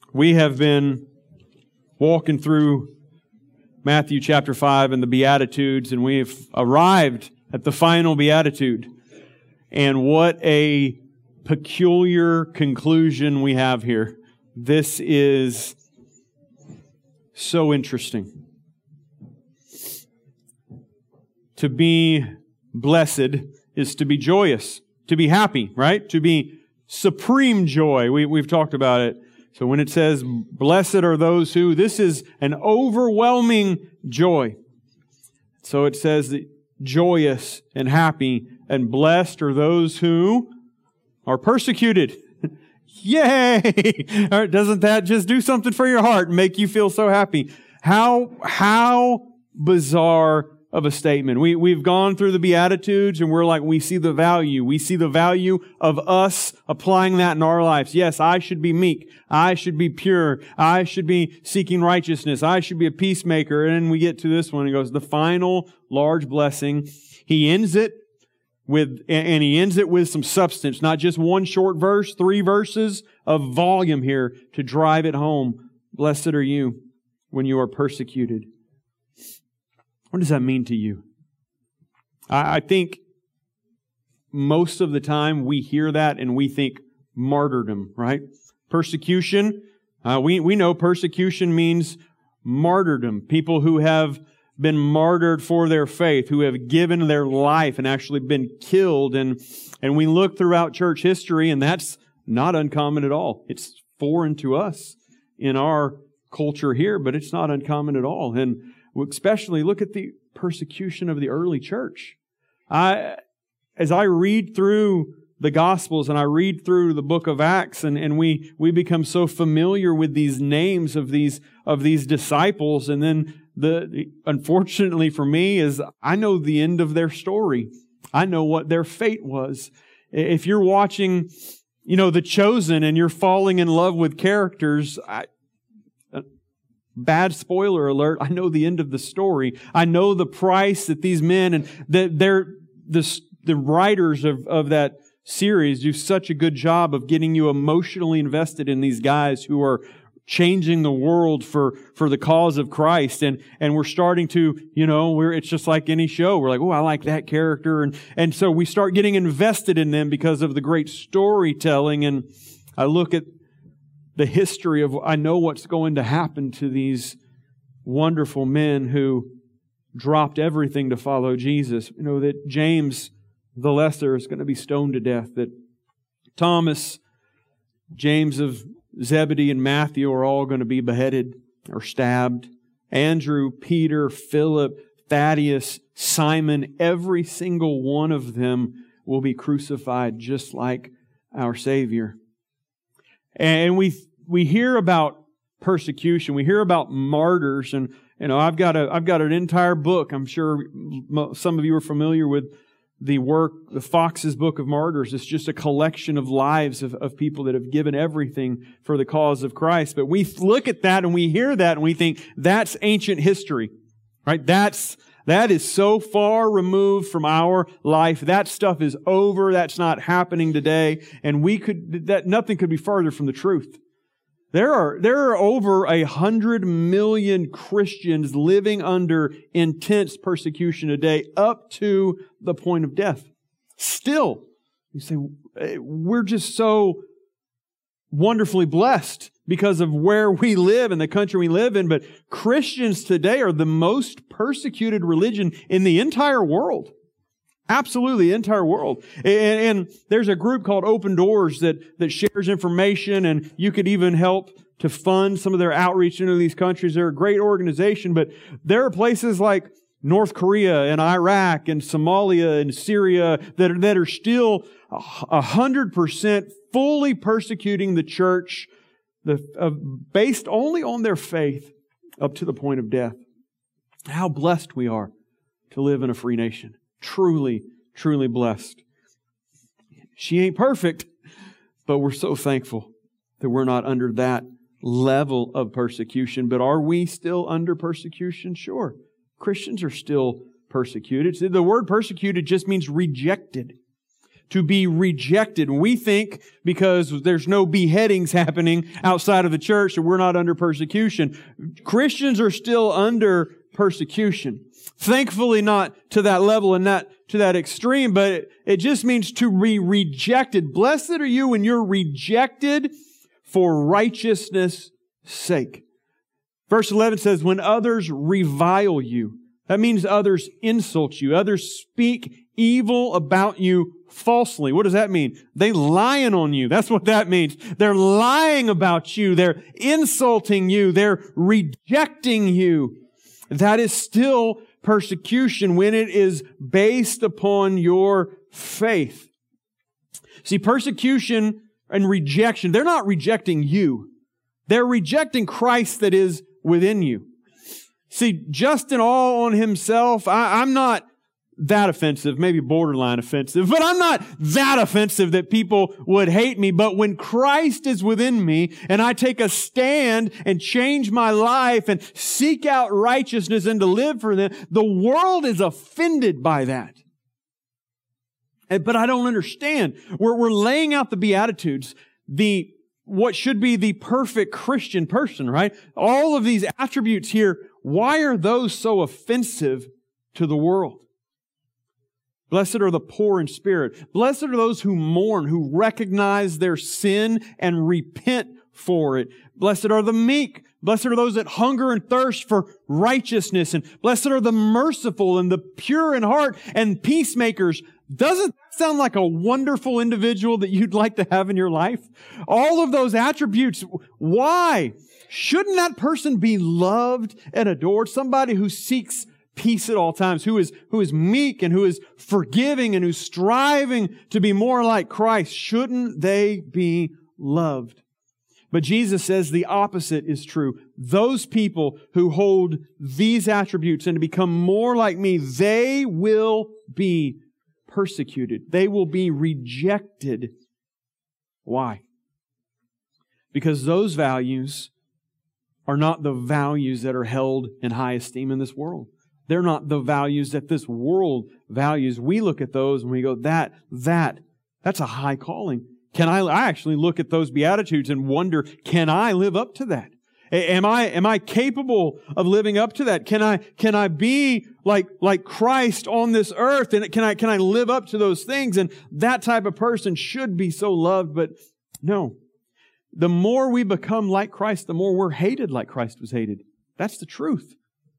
We have been walking through Matthew chapter 5 and the Beatitudes, and we've arrived at the final Beatitude. And what a peculiar conclusion we have here. This is so interesting. To be blessed is to be joyous, to be happy, right? To be supreme joy. We've talked about it. So when it says, blessed are those who, this is an overwhelming joy. So it says that joyous and happy and blessed are those who are persecuted. Yay! Doesn't that just do something for your heart and make you feel so happy? How bizarre of a statement. We've gone through the Beatitudes and we're like, we see the value. We see the value of us applying that in our lives. Yes, I should be meek. I should be pure. I should be seeking righteousness. I should be a peacemaker. And then we get to this one. It goes, the final large blessing. He ends it with some substance, not just one short verse, 3 verses of volume here to drive it home. Blessed are you when you are persecuted. What does that mean to you? I think most of the time we hear that and we think martyrdom, right? Persecution. We know persecution means martyrdom. People who have been martyred for their faith, who have given their life and actually been killed. And we look throughout church history and that's not uncommon at all. It's foreign to us in our culture here, but it's not uncommon at all. And especially look at the persecution of the early church. As I read through the Gospels and I read through the book of Acts and we become so familiar with these names of these disciples, and then unfortunately for me is I know the end of their story. I know what their fate was. If you're watching, The Chosen and you're falling in love with characters, bad spoiler alert, I know the end of the story. I know the price that these men and the writers of that series do such a good job of getting you emotionally invested in these guys who are changing the world for the cause of Christ. And we're starting to, it's just like any show. We're like, oh, I like that character. And so we start getting invested in them because of the great storytelling. And I look at the history of, I know what's going to happen to these wonderful men who dropped everything to follow Jesus. That James the Lesser is going to be stoned to death, that Thomas, James of Zebedee, and Matthew are all going to be beheaded or stabbed. Andrew, Peter, Philip, Thaddeus, Simon, every single one of them will be crucified just like our Savior. And we hear about persecution. We hear about martyrs, and I've got an entire book. I'm sure some of you are familiar with the Fox's Book of Martyrs. It's just a collection of lives of people that have given everything for the cause of Christ. But we look at that and we hear that and we think that's ancient history, right? That is so far removed from our life. That stuff is over. That's not happening today. And nothing could be farther from the truth. There are over 100 million Christians living under intense persecution today, up to the point of death. Still, you say, we're just so wonderfully blessed because of where we live and the country we live in. But Christians today are the most persecuted religion in the entire world. Absolutely, the entire world. And there's a group called Open Doors that shares information, and you could even help to fund some of their outreach into these countries. They're a great organization, but there are places like North Korea and Iraq and Somalia and Syria that are still 100% fully persecuting the church based only on their faith up to the point of death. How blessed we are to live in a free nation. Truly, truly blessed. She ain't perfect, but we're so thankful that we're not under that level of persecution. But are we still under persecution? Sure. Christians are still persecuted. The word persecuted just means rejected. to be rejected. We think because there's no beheadings happening outside of the church that we're not under persecution. Christians are still under persecution. Thankfully not to that level and not to that extreme, but it just means to be rejected. Blessed are you when you're rejected for righteousness' sake. Verse 11 says, when others revile you, that means others insult you. Others speak evil about you falsely. What does that mean? They lying on you. That's what that means. They're lying about you. They're insulting you. They're rejecting you. That is still persecution when it is based upon your faith. See, persecution and rejection, they're not rejecting you. They're rejecting Christ that is within you. See, Justin all on himself, I'm not that offensive, maybe borderline offensive, but I'm not that offensive that people would hate me. But when Christ is within me and I take a stand and change my life and seek out righteousness and to live for them, the world is offended by that. But I don't understand. We're laying out the Beatitudes, what should be the perfect Christian person, right? All of these attributes here, why are those so offensive to the world? Blessed are the poor in spirit. Blessed are those who mourn, who recognize their sin and repent for it. Blessed are the meek. Blessed are those that hunger and thirst for righteousness. And blessed are the merciful and the pure in heart and peacemakers. Doesn't that sound like a wonderful individual that you'd like to have in your life? All of those attributes. Why? Shouldn't that person be loved and adored? Somebody who seeks peace at all times, who is meek and who is forgiving and who's striving to be more like Christ. Shouldn't they be loved? But Jesus says the opposite is true. Those people who hold these attributes and to become more like me, they will be persecuted. They will be rejected. Why? Because those values are not the values that are held in high esteem in this world. They're not the values that this world values. We look at those and we go, that's a high calling. I actually look at those Beatitudes and wonder, can I live up to that? Am I capable of living up to that? Can I be like Christ on this earth? And can I live up to those things? And that type of person should be so loved, but no. The more we become like Christ, the more we're hated like Christ was hated. That's the truth.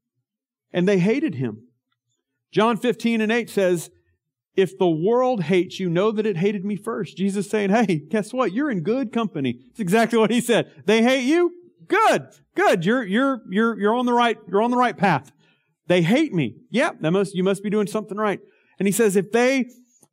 And they hated Him. John 15:8 says, if the world hates you, know that it hated me first. Jesus saying, hey, guess what? You're in good company. That's exactly what He said. They hate you? Good. You're on the right path. They hate me. Yeah, you must be doing something right. And He says, if they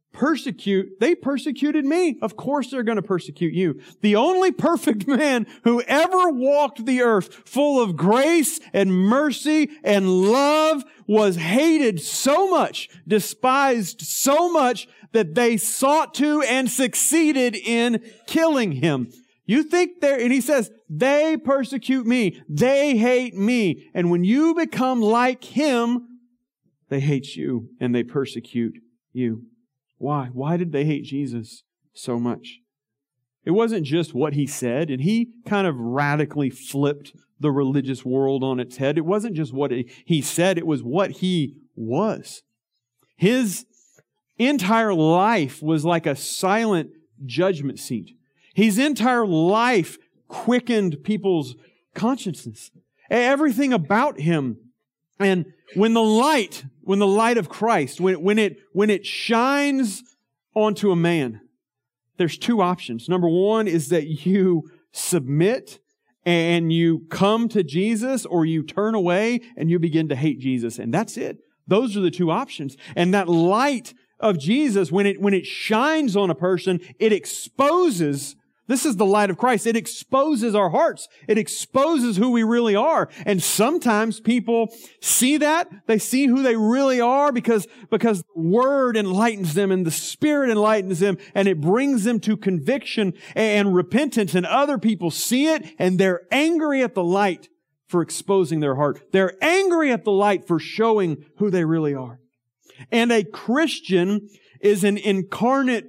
persecuted me. Of course they're going to persecute you. The only perfect man who ever walked the earth full of grace and mercy and love was hated so much, despised so much that they sought to and succeeded in killing Him. You think and He says, they persecute me. They hate me. And when you become like Him, they hate you and they persecute you. Why? Why did they hate Jesus so much? It wasn't just what He said, and He kind of radically flipped the religious world on its head. It wasn't just what He said, it was what He was. His entire life was like a silent judgment seat. His entire life quickened people's consciences. Everything about Him. And when the light of Christ, when it shines onto a man, there's two options. Number one is that you submit and you come to Jesus, or you turn away and you begin to hate Jesus. And that's it. Those are the two options. And that light of Jesus, when it shines on a person, it exposes. This is the light of Christ. It exposes our hearts. It exposes who we really are. And sometimes people see that. They see who they really are because the Word enlightens them and the Spirit enlightens them, and it brings them to conviction and repentance. And other people see it and they're angry at the light for exposing their heart. They're angry at the light for showing who they really are. And a Christian is an incarnate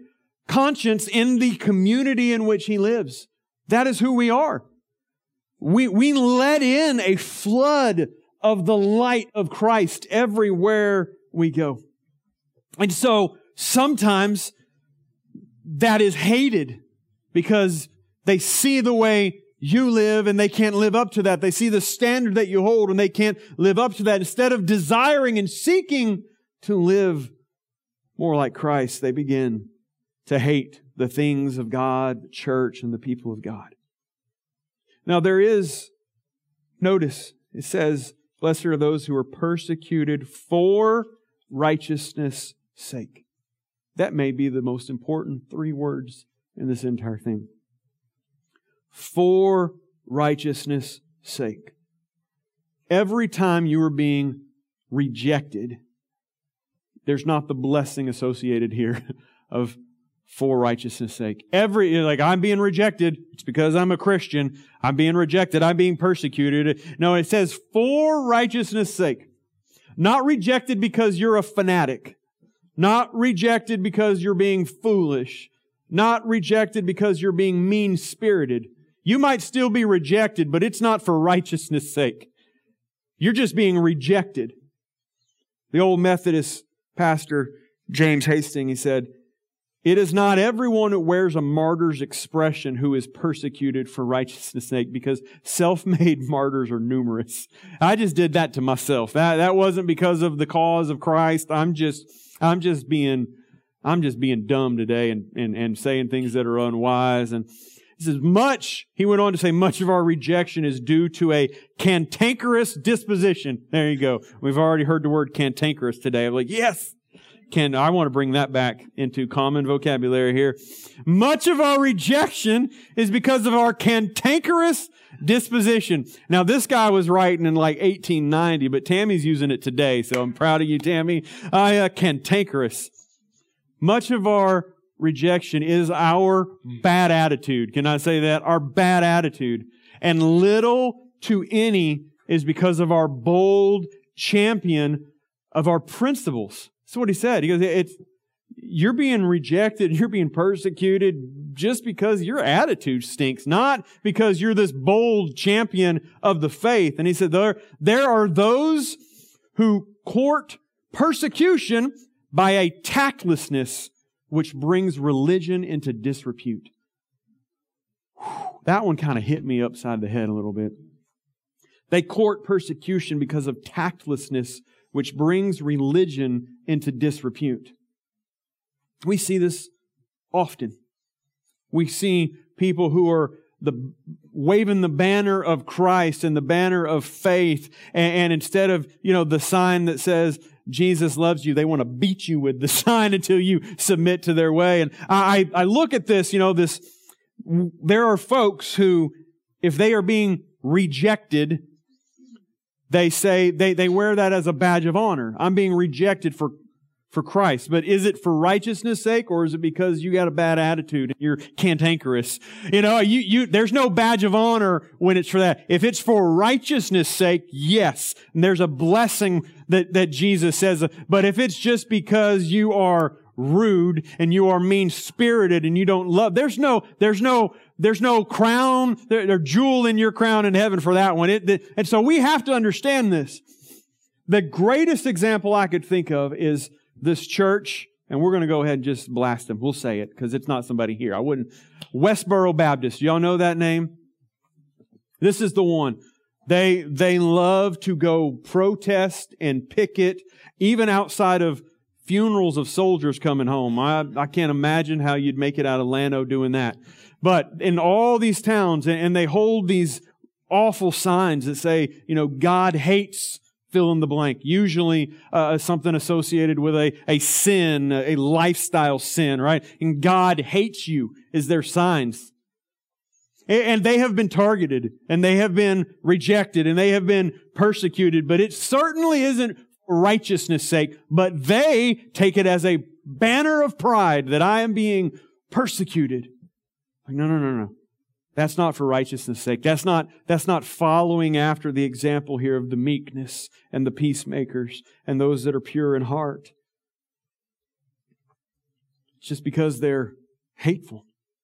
conscience in the community in which he lives. That is who we are. We let in a flood of the light of Christ everywhere we go. And so sometimes that is hated because they see the way you live and they can't live up to that. They see the standard that you hold and they can't live up to that. Instead of desiring and seeking to live more like Christ, they begin to hate the things of God, the church, and the people of God. Now notice, it says, blessed are those who are persecuted for righteousness' sake. That may be the most important 3 words in this entire thing. For righteousness' sake. Every time you are being rejected, there's not the blessing associated here of for righteousness' sake. I'm being rejected. It's because I'm a Christian. I'm being rejected. I'm being persecuted. No, it says for righteousness' sake. Not rejected because you're a fanatic. Not rejected because you're being foolish. Not rejected because you're being mean-spirited. You might still be rejected, but it's not for righteousness' sake. You're just being rejected. The old Methodist pastor, James Hastings, he said, "It is not everyone who wears a martyr's expression who is persecuted for righteousness' sake, because self-made martyrs are numerous." I just did that to myself. That wasn't because of the cause of Christ. I'm just being dumb today and saying things that are unwise. And he says, he went on to say, much of our rejection is due to a cantankerous disposition. There you go. We've already heard the word cantankerous today. I'm like, yes! I want to bring that back into common vocabulary here. Much of our rejection is because of our cantankerous disposition. Now, this guy was writing in like 1890, but Tammy's using it today, so I'm proud of you, Tammy. Cantankerous. Much of our rejection is our bad attitude. Can I say that? Our bad attitude. And little to any is because of our bold champion of our principles. That's what he said. He goes, you're being rejected, you're being persecuted just because your attitude stinks, not because you're this bold champion of the faith. And he said, there are those who court persecution by a tactlessness which brings religion into disrepute. That one kind of hit me upside the head a little bit. They court persecution because of tactlessness which brings religion into disrepute. We see this often. We see people who are waving the banner of Christ and the banner of faith, and instead of, the sign that says Jesus loves you, they want to beat you with the sign until you submit to their way. And I look at this, there are folks who, if they are being rejected, they say, they wear that as a badge of honor. I'm being rejected for Christ. But is it for righteousness' sake, or is it because you got a bad attitude and you're cantankerous? There's no badge of honor when it's for that. If it's for righteousness' sake, yes. And there's a blessing that Jesus says. But if it's just because you are rude and you are mean-spirited and you don't love, there's no crown, there's jewel in your crown in heaven for that one. And so we have to understand this. The greatest example I could think of is this church, and we're going to go ahead and just blast them. We'll say it because it's not somebody here. Westboro Baptist. Y'all know that name? This is the one. They love to go protest and picket, even outside of funerals of soldiers coming home. I can't imagine how you'd make it out of Llano doing that. But in all these towns, and they hold these awful signs that say, God hates fill in the blank. Usually something associated with a sin, a lifestyle sin, right? And God hates you is their signs. And they have been targeted, and they have been rejected, and they have been persecuted, but it certainly isn't for righteousness' sake, but they take it as a banner of pride that I am being persecuted. Like, no. That's not for righteousness' sake. That's not following after the example here of the meekness and the peacemakers and those that are pure in heart. It's just because they're hateful.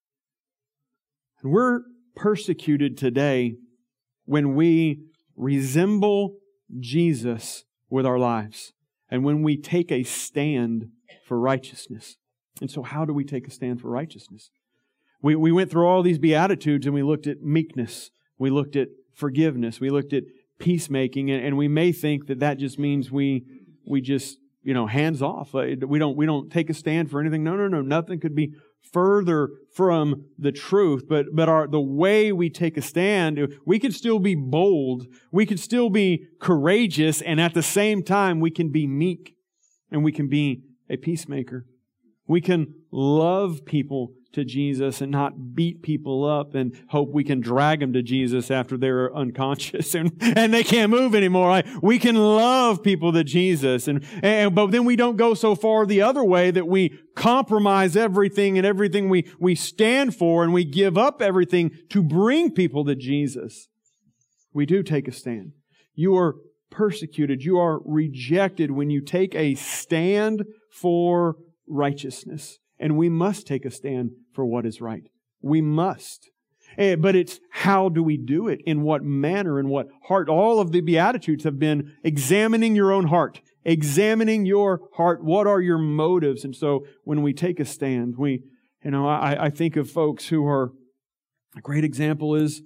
And we're persecuted today when we resemble Jesus with our lives and when we take a stand for righteousness. And so how do we take a stand for righteousness? We went through all these Beatitudes and we looked at meekness. We looked at forgiveness. We looked at peacemaking. And we may think that that just means we just, hands off. We don't take a stand for anything. No. Nothing could be further from the truth. But the way we take a stand, we can still be bold. We can still be courageous. And at the same time, we can be meek and we can be a peacemaker. We can love people to Jesus and not beat people up and hope we can drag them to Jesus after they're unconscious and they can't move anymore. We can love people to Jesus, but then we don't go so far the other way that we compromise everything and everything we stand for, and we give up everything to bring people to Jesus. We do take a stand. You are persecuted. You are rejected when you take a stand for righteousness. And we must take a stand for what is right. We must. But it's how do we do it? In what manner? In what heart? All of the Beatitudes have been examining your own heart. Examining your heart. What are your motives? And so when we take a stand, I think of folks who are, a great example is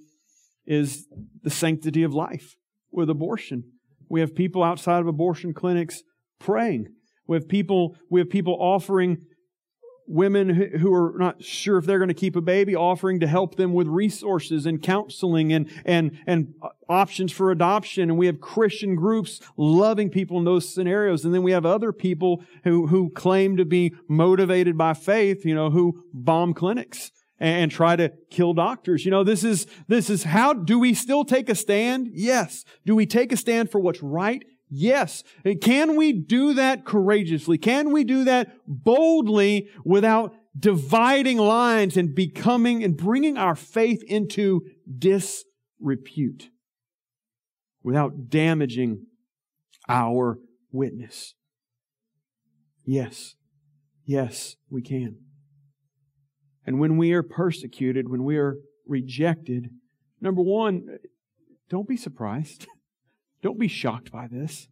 the sanctity of life with abortion. We have people outside of abortion clinics praying. We have people offering women who are not sure if they're going to keep a baby, offering to help them with resources and counseling and options for adoption. And we have Christian groups loving people in those scenarios. And then we have other people who claim to be motivated by faith, who bomb clinics and try to kill doctors. This is how do we still take a stand? Yes. Do we take a stand for what's right? Yes. Can we do that courageously? Can we do that boldly without dividing lines and bringing our faith into disrepute? Without damaging our witness? Yes. Yes, we can. And when we are persecuted, when we are rejected, number one, don't be surprised. Don't be shocked by this.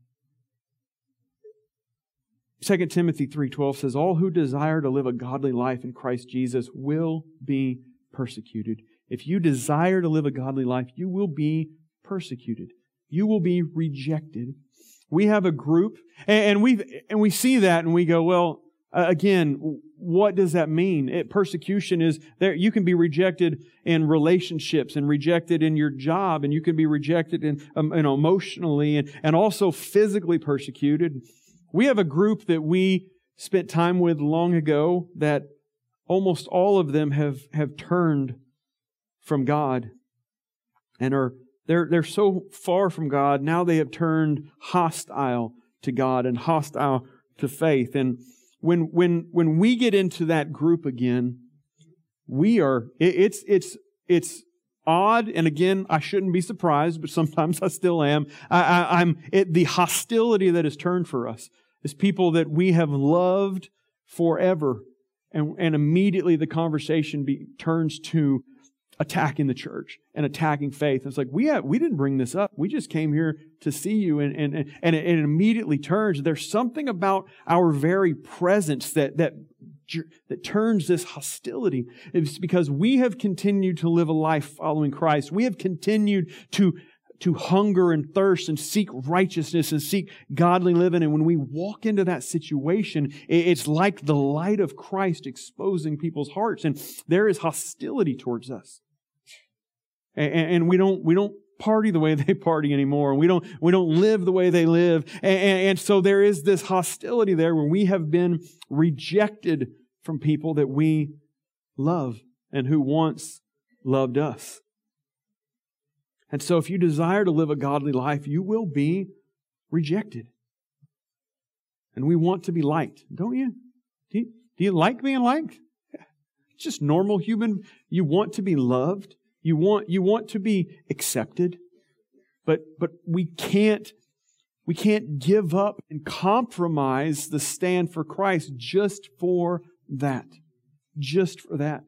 2 Timothy 3:12 says, all who desire to live a godly life in Christ Jesus will be persecuted. If you desire to live a godly life, you will be persecuted. You will be rejected. We have a group, and we see that, and we go, well, again, what does that mean? Persecution is there. You can be rejected in relationships and rejected in your job, and you can be rejected in emotionally and also physically persecuted. We have a group that we spent time with long ago that almost all of them have turned from God and they're so far from God. Now they have turned hostile to God and hostile to faith. And when we get into that group again, it's odd. And again, I shouldn't be surprised, but sometimes I still am. The hostility that is turned for us is people that we have loved forever. And immediately the conversation turns to attacking the church and attacking faith. It's like, we didn't bring this up. We just came here to see you. And it immediately turns. There's something about our very presence that turns this hostility. It's because we have continued to live a life following Christ. We have continued to hunger and thirst and seek righteousness and seek godly living. And when we walk into that situation, it's like the light of Christ exposing people's hearts. And there is hostility towards us. And we don't party the way they party anymore. We don't live the way they live. And so there is this hostility there where we have been rejected from people that we love and who once loved us. And so if you desire to live a godly life, you will be rejected. And we want to be liked, don't you? Do you like being liked? It's just normal human. You want to be loved. You want to be accepted. But we can't give up and compromise the stand for Christ just for that. just for that.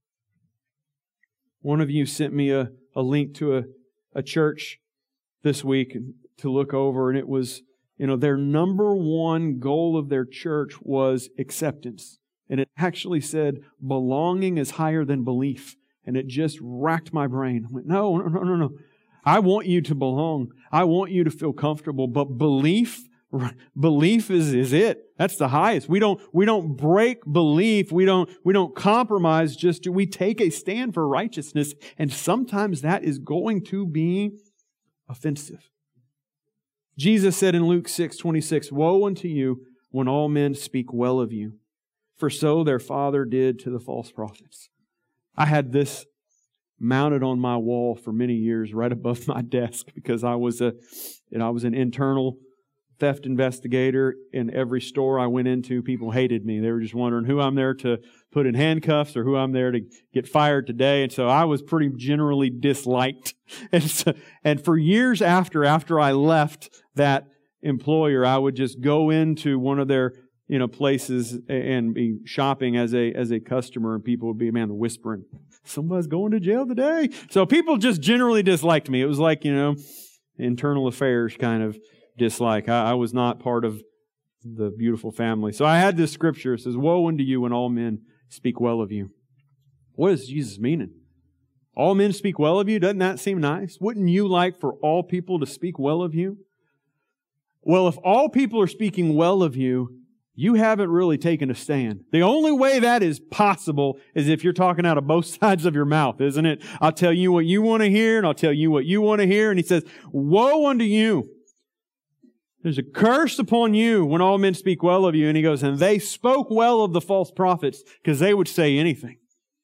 One of you sent me a link to a church this week to look over, and it was, their number one goal of their church was acceptance. And it actually said, belonging is higher than belief. And it just racked my brain. I went, no. I want you to belong. I want you to feel comfortable. But belief is it. That's the highest. We don't break belief. We don't compromise. We take a stand for righteousness. And sometimes that is going to be offensive. Jesus said in Luke 6:26, "Woe unto you when all men speak well of you, for so their father did to the false prophets." I had this mounted on my wall for many years, right above my desk, because I was an internal theft investigator. In every store I went into, people hated me. They were just wondering who I'm there to put in handcuffs or who I'm there to get fired today. And so I was pretty generally disliked. And for years after I left that employer, I would just go into one of their places and be shopping as a customer, and people would be, man, they're whispering, somebody's going to jail today. So people just generally disliked me. It was like, internal affairs kind of dislike. I was not part of the beautiful family. So I had this scripture. It says, "Woe unto you when all men speak well of you." What is Jesus meaning? All men speak well of you? Doesn't that seem nice? Wouldn't you like for all people to speak well of you? Well, if all people are speaking well of you, you haven't really taken a stand. The only way that is possible is if you're talking out of both sides of your mouth, isn't it? I'll tell you what you want to hear, and I'll tell you what you want to hear. And He says, "Woe unto you. There's a curse upon you when all men speak well of you." And He goes, "And they spoke well of the false prophets," because they would say anything.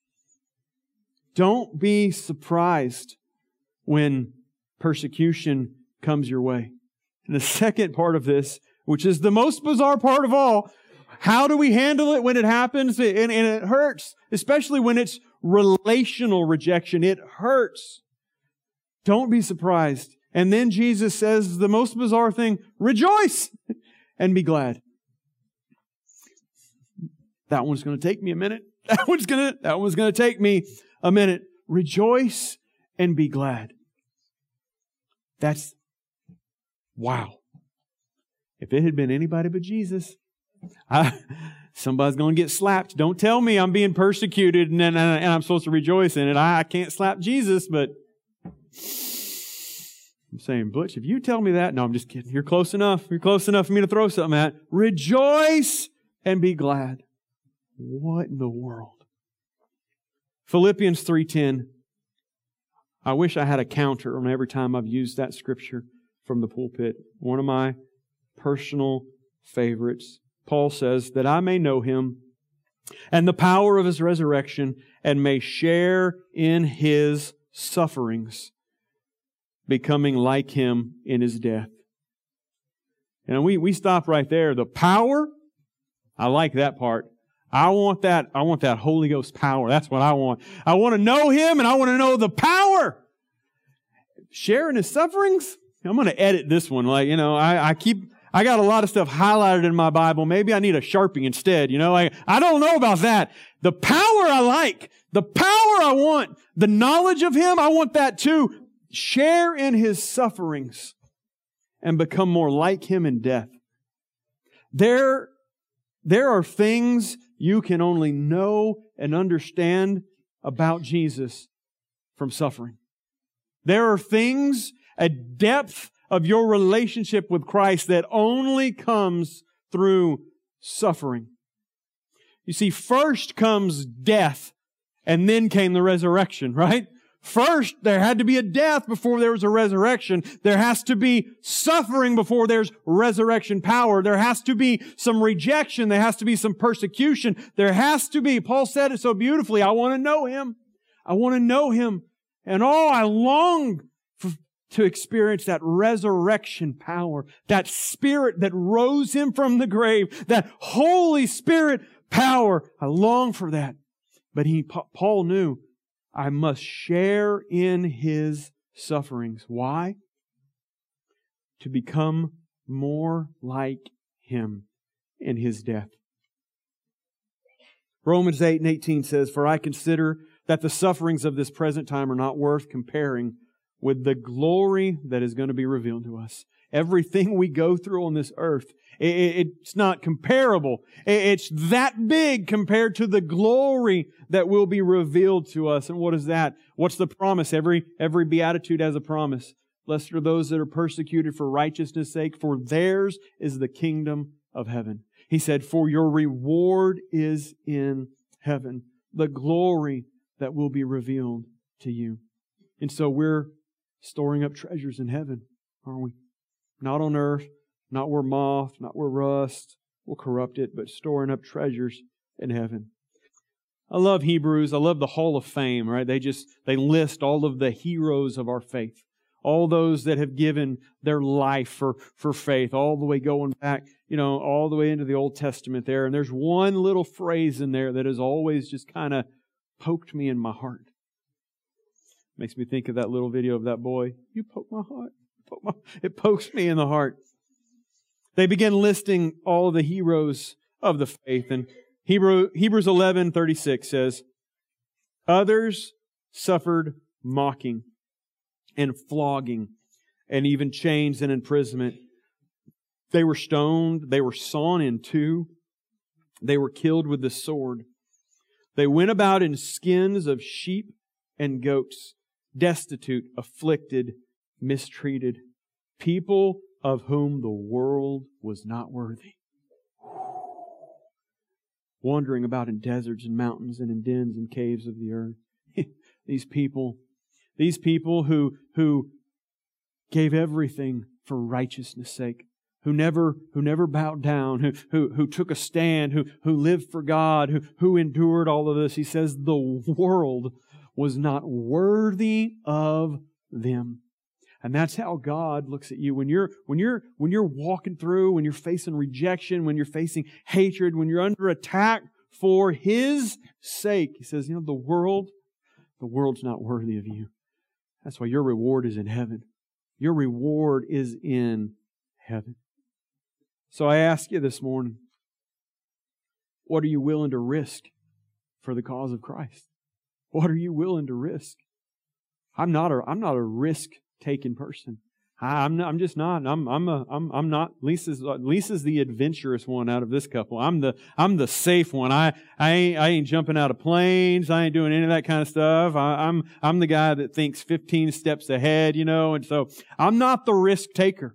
Don't be surprised when persecution comes your way. And the second part of this, which is the most bizarre part of all, how do we handle it when it happens? And it hurts, especially when it's relational rejection. It hurts. Don't be surprised. And then Jesus says the most bizarre thing, rejoice and be glad. That one's going to take me a minute. That one's going to take me a minute. Rejoice and be glad. That's, wow. If it had been anybody but Jesus, somebody's going to get slapped. Don't tell me I'm being persecuted and I'm supposed to rejoice in it. I can't slap Jesus, but I'm saying, Butch, if you tell me that, no, I'm just kidding. You're close enough. You're close enough for me to throw something at. Rejoice and be glad. What in the world? Philippians 3:10. I wish I had a counter on every time I've used that scripture from the pulpit. One of my personal favorites. Paul says, "That I may know Him and the power of His resurrection, and may share in His sufferings, becoming like Him in His death." And we stop right there. The power, I like that part. I want that Holy Ghost power. That's what I want. I want to know Him, and I want to know the power. Sharing His sufferings? I'm going to edit this one. I got a lot of stuff highlighted in my Bible. Maybe I need a Sharpie instead. I don't know about that. The power I like. The power I want. The knowledge of Him, I want that too. Share in His sufferings and become more like Him in death. There are things you can only know and understand about Jesus from suffering. There are things, a depth of your relationship with Christ that only comes through suffering. You see, first comes death, and then came the resurrection, right? First, there had to be a death before there was a resurrection. There has to be suffering before there's resurrection power. There has to be some rejection. There has to be some persecution. There has to be, Paul said it so beautifully, I want to know Him. I want to know Him. And I long to experience that resurrection power, that Spirit that rose Him from the grave, that Holy Spirit power. I long for that. But Paul knew, I must share in His sufferings. Why? To become more like Him in His death. Romans 8:18 says, "For I consider that the sufferings of this present time are not worth comparing with the glory that is going to be revealed to us." Everything we go through on this earth, it's not comparable. It's that big compared to the glory that will be revealed to us. And what is that? What's the promise? Every beatitude has a promise. Blessed are those that are persecuted for righteousness' sake, for theirs is the kingdom of heaven. He said, for your reward is in heaven. The glory that will be revealed to you. And so we're storing up treasures in heaven, aren't we? Not on earth, not where moth, not where rust will corrupt it, but storing up treasures in heaven. I love Hebrews. I love the Hall of Fame, right? They list all of the heroes of our faith. All those that have given their life for faith, all the way going back, all the way into the Old Testament there. And there's one little phrase in there that has always just kind of poked me in my heart. Makes me think of that little video of that boy. You poke my heart. It pokes me in the heart. They begin listing all of the heroes of the faith. And Hebrews 11:36 says, others suffered mocking and flogging and even chains and imprisonment. They were stoned. They were sawn in two. They were killed with the sword. They went about in skins of sheep and goats, destitute, afflicted, mistreated, people of whom the world was not worthy. Wandering about in deserts and mountains and in dens and caves of the earth. These people who gave everything for righteousness' sake, who never bowed down, who took a stand, who lived for God, who endured all of this. He says the world was not worthy of them. And that's how God looks at you. When you're walking through, when you're facing rejection, when you're facing hatred, when you're under attack for His sake, He says, the world's not worthy of you. That's why your reward is in heaven. Your reward is in heaven. So I ask you this morning, what are you willing to risk for the cause of Christ? What are you willing to risk? I'm not a risk-taking person. I'm just not. I'm not. Lisa's the adventurous one out of this couple. I'm the safe one. I ain't jumping out of planes. I ain't doing any of that kind of stuff. I'm the guy that thinks 15 steps ahead, and so I'm not the risk taker.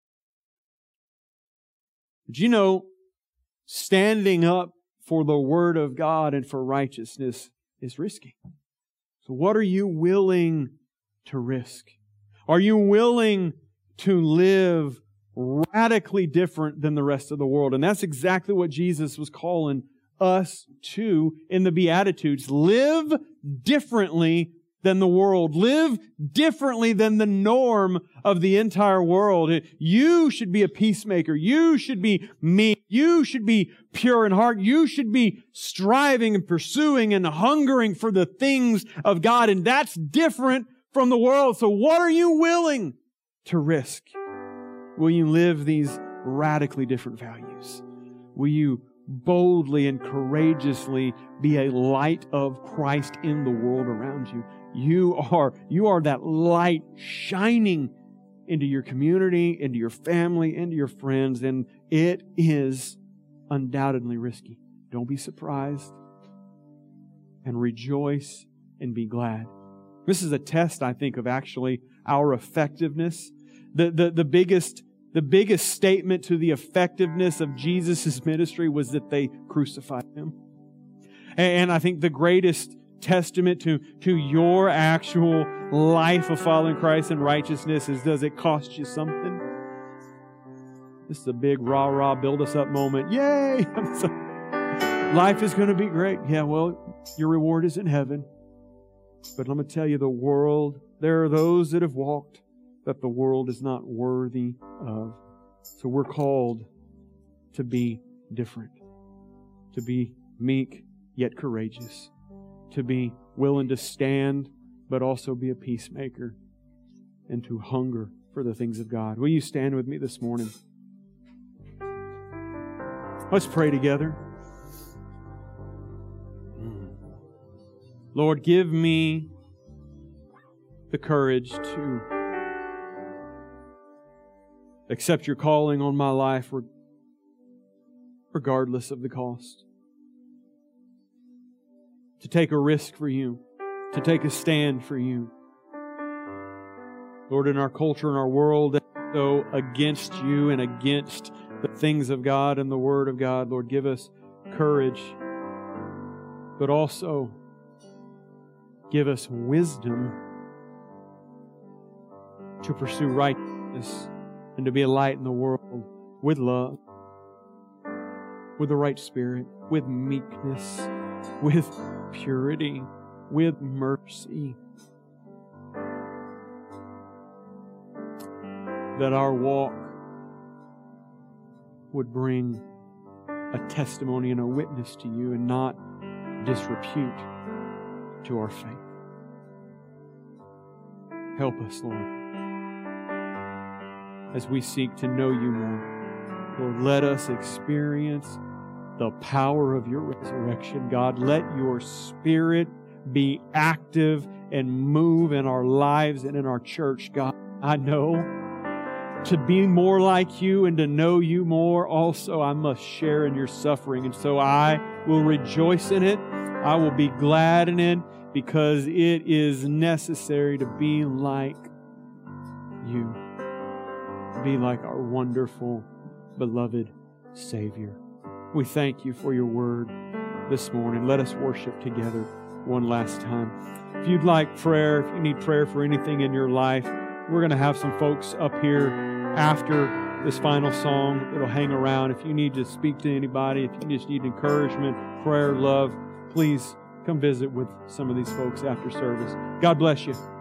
But standing up for the Word of God and for righteousness is risky. So what are you willing to risk? Are you willing to live radically different than the rest of the world? And that's exactly what Jesus was calling us to in the Beatitudes. Live differently than the world. Live differently than the norm of the entire world. You should be a peacemaker. You should be meek. You should be pure in heart. You should be striving and pursuing and hungering for the things of God. And that's different from the world. So what are you willing to risk? Will you live these radically different values? Will you boldly and courageously be a light of Christ in the world around you? You are that light shining into your community, into your family, into your friends, and it is undoubtedly risky. Don't be surprised, and rejoice and be glad. This is a test, I think, of actually our effectiveness. The biggest statement to the effectiveness of Jesus' ministry was that they crucified Him. And I think the greatest testament to your actual life of following Christ and righteousness is, does it cost you something? This is a big rah-rah, build-us-up moment. Yay! Life is going to be great. Yeah, well, your reward is in heaven. But I'm going to tell you, there are those that have walked that the world is not worthy of. So we're called to be different, to be meek yet courageous, to be willing to stand but also be a peacemaker, and to hunger for the things of God. Will you stand with me this morning? Let's pray together. Lord, give me the courage to accept your calling on my life regardless of the cost. To take a risk for you, to take a stand for you. Lord, in our culture and our world, so against you and against the things of God and the Word of God, Lord, give us courage, but also give us wisdom to pursue righteousness and to be a light in the world with love, with the right spirit, with meekness, with purity, with mercy. That our walk would bring a testimony and a witness to you and not disrepute to our faith. Help us, Lord, as we seek to know you more. Lord, let us experience the power of your resurrection. God, let your Spirit be active and move in our lives and in our church. God, I know to be more like you and to know you more, also I must share in your suffering. And so I will rejoice in it. I will be glad in it because it is necessary to be like you. Be like our wonderful, beloved Savior. We thank you for your word this morning. Let us worship together one last time. If you'd like prayer, if you need prayer for anything in your life, we're going to have some folks up here after this final song that'll hang around. If you need to speak to anybody, if you just need encouragement, prayer, love, please come visit with some of these folks after service. God bless you.